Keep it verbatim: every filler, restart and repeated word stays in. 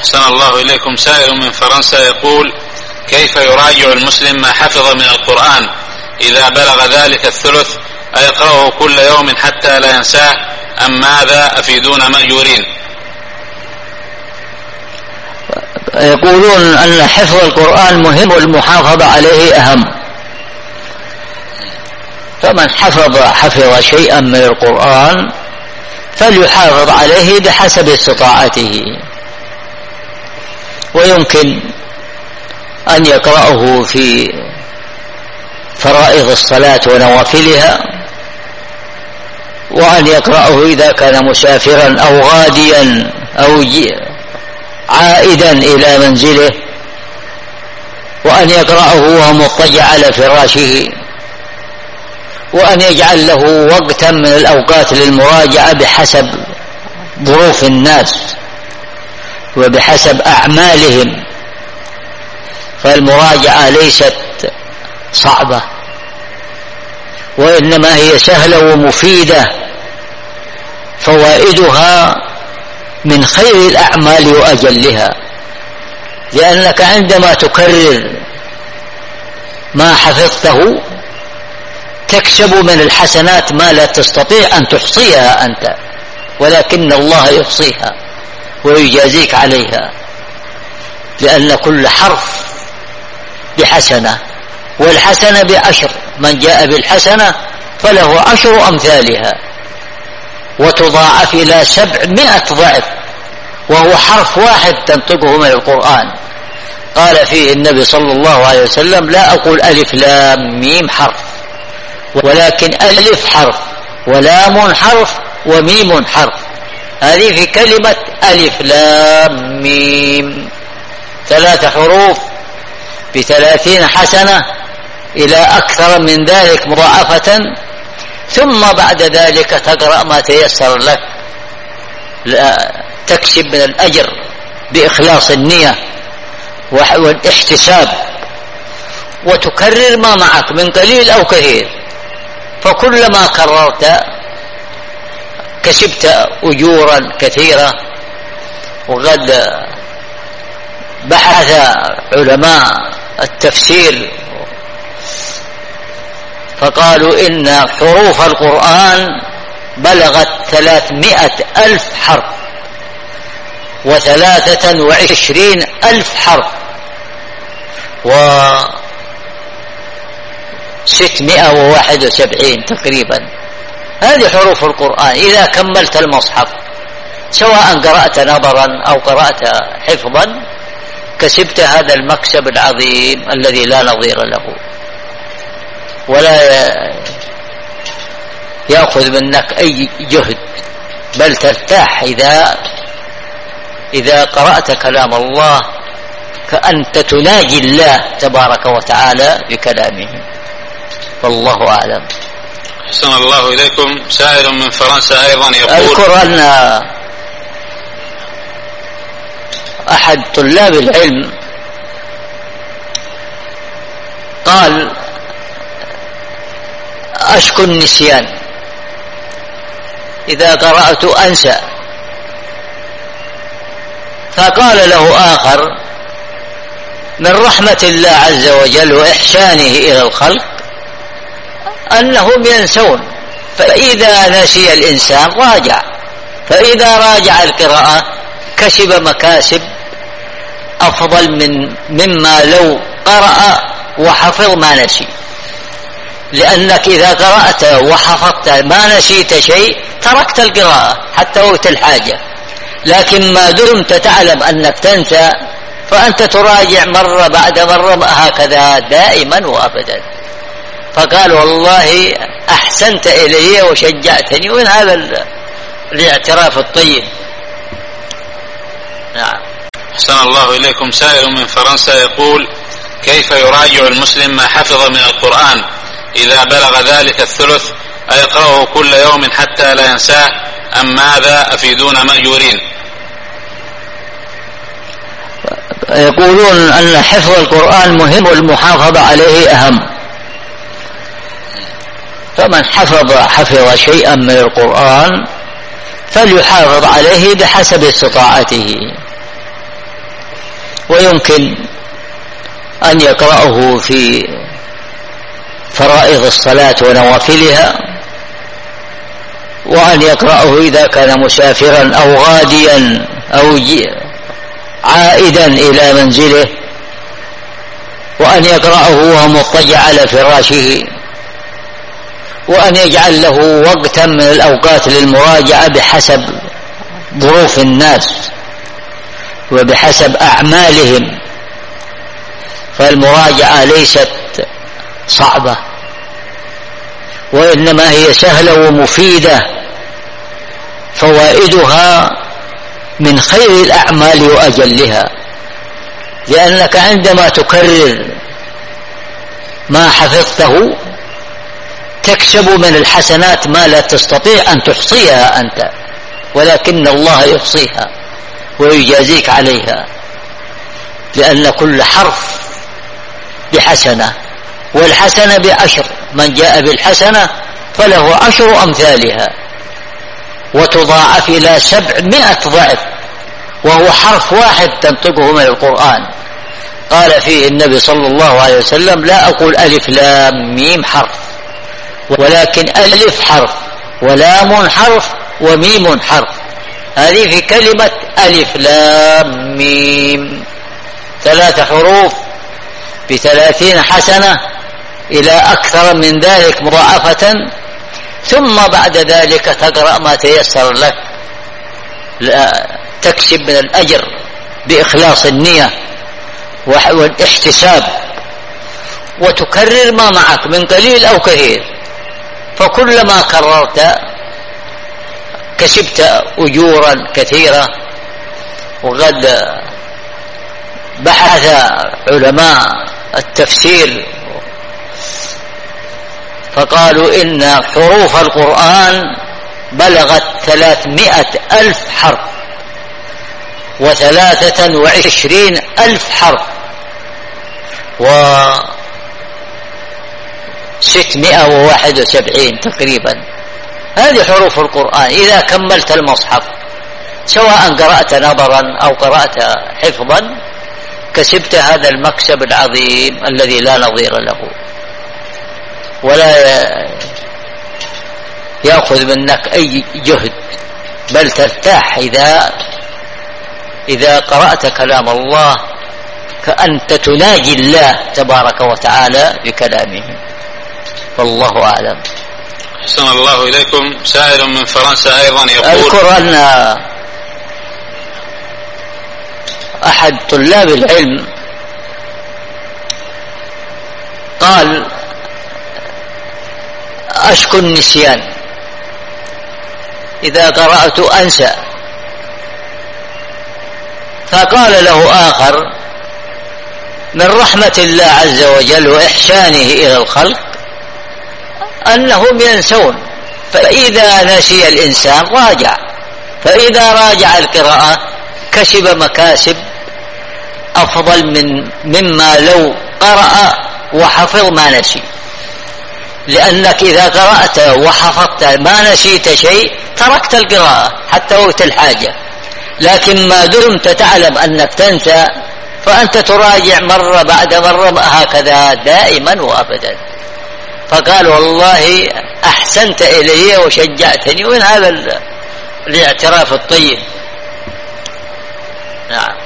أحسن الله إليكم. سائل من فرنسا يقول: كيف يراجع المسلم ما حفظ من القرآن إذا بلغ ذلك الثلث؟ أيقرأه كل يوم حتى لا ينساه أم ماذا؟ أفيدون مأجورين. يقولون أن حفظ القرآن مهم والمحافظة عليه أهم، فمن حفظ حفظ شيئا من القرآن فليحافظ عليه بحسب استطاعته، ويمكن أن يقرأه في فرائض الصلاة ونوافلها، وأن يقرأه إذا كان مسافرا أو غاديا أو عائدا إلى منزله، وأن يقرأه وهو مضطجع على فراشه، وأن يجعل له وقتا من الأوقات للمراجعة بحسب ظروف الناس وبحسب أعمالهم، فالمراجعة ليست صعبة وإنما هي سهلة ومفيدة، فوائدها من خير الأعمال وأجلها، لأنك عندما تكرر ما حفظته تكسب من الحسنات ما لا تستطيع أن تحصيها أنت، ولكن الله يحصيها ويجازيك عليها، لأن كل حرف بحسنة، والحسنة بعشر، من جاء بالحسنة فله عشر أمثالها، وتضاعف إلى سبعمائة ضعف، وهو حرف واحد تنطقه من القرآن. قال فيه النبي صلى الله عليه وسلم: لا أقول ألف لام ميم حرف، ولكن ألف حرف ولام حرف وميم حرف. هذه في كلمة ألف لام ميم، ثلاث حروف بثلاثين حسنة إلى أكثر من ذلك مضاعفة، ثم بعد ذلك تقرأ ما تيسر لك، تكسب من الأجر بإخلاص النية والاحتساب، وتكرر ما معك من قليل أو كثير، فكلما كررت كسبت أجورا كثيرة. وقد بحث علماء التفسير فقالوا إن حروف القرآن بلغت ثلاثمائة ألف حرف وثلاثة وعشرين ألف حرف وستمائة وواحد وسبعين تقريبا. هذه حروف القرآن إذا كملت المصحف، سواء قرأت نظرا أو قرأت حفظا، كسبت هذا المكسب العظيم الذي لا نظير له، ولا يأخذ منك أي جهد، بل ترتاح إذا إذا قرأت كلام الله كأنت تناجي الله تبارك وتعالى بكلامه، والله أعلم. أحسن الله إليكم. سائل من فرنسا أيضا يقول: أذكر أن أحد طلاب العلم قال: أشكو النسيان، إذا قرأت أنسى. فقال له آخر: من رحمة الله عز وجل وإحسانه إلى الخلق أنهم ينسون، فإذا نسي الإنسان راجع، فإذا راجع القراءة كسب مكاسب أفضل من مما لو قرأ وحفظ ما نسي، لأنك إذا قرأت وحفظت ما نسيت شيء تركت القراءة حتى وقت الحاجة، لكن ما دمت تعلم أنك تنسى فأنت تراجع مرة بعد مرة هكذا دائما وأبدا. فقال: والله أحسنت إلي وشجعتني، ومن هذا الاعتراف الطيب. نعم. أحسن الله إليكم. سائل من فرنسا يقول: كيف يراجع المسلم ما حفظ من القرآن إذا بلغ ذلك الثلث؟ أيقرأه كل يوم حتى لا ينساه أم ماذا؟ أفيدون مأجورين. يقولون أن حفظ القرآن مهم والمحافظة عليه أهم، فمن حفظ حفظ شيئا من القرآن فليحافظ عليه بحسب استطاعته، ويمكن أن يقرأه في فرائض الصلاة ونوافلها، وأن يقرأه إذا كان مسافرا أو غاديا أو عائدا إلى منزله، وأن يقرأه وهو مضطجع على فراشه، وأن يجعل له وقتا من الأوقات للمراجعة بحسب ظروف الناس وبحسب أعمالهم. فالمراجعة ليست صعبة، وإنما هي سهلة ومفيدة، فوائدها من خير الأعمال وأجلها، لأنك عندما تكرر ما حفظته تكسب من الحسنات ما لا تستطيع أن تحصيها أنت، ولكن الله يحصيها ويجازيك عليها، لأن كل حرف بحسنة، والحسنة بعشر، من جاء بالحسنة فله عشر أمثالها، وتضاعف إلى سبعمائة ضعف، وهو حرف واحد تنطقه من القرآن. قال فيه النبي صلى الله عليه وسلم: لا أقول ألف لام ميم حرف، ولكن ألف حرف ولام حرف وميم حرف. هذه في كلمة ألف لام ميم، ثلاث حروف بثلاثين حسنة إلى أكثر من ذلك مضاعفة، ثم بعد ذلك تقرأ ما تيسر لك، تكسب من الأجر بإخلاص النية والاحتساب، وتكرر ما معك من قليل أو كثير، فكلما كررت كسبت أجورا كثيرة. وقد بحث علماء التفسير فقالوا إن حروف القرآن بلغت ثلاثمائة ألف حرف وثلاثة وعشرين ألف حرف وستمائة وواحد وسبعين تقريبا. هذه حروف القرآن. إذا كملت المصحف سواء قرأت نظرا أو قرأت حفظا كسبت هذا المكسب العظيم الذي لا نظير له، ولا يأخذ منك أي جهد، بل ترتاح إذا إذا قرأت كلام الله كأنت تناجي الله تبارك وتعالى بكلامه. والله أعلم. أحسن الله إليكم. سائل من فرنسا أيضا يقول: أذكر أن أحد طلاب العلم قال: أشكو النسيان، إذا قرأت أنسى. فقال له آخر: من رحمة الله عز وجل وإحسانه إلى الخلق أنهم ينسون، فإذا نسي الإنسان راجع، فإذا راجع القراءة كسب مكاسب أفضل من مما لو قرأ وحفظ ما نسي، لأنك إذا قرأت وحفظت ما نسيت شيء تركت القراءة حتى وقت الحاجة، لكن ما دمت تعلم أنك تنسى فأنت تراجع مرة بعد مرة هكذا دائما وأبدا. فقال: والله أحسنت إلي وشجعتني، ومن هذا الاعتراف الطيب. نعم.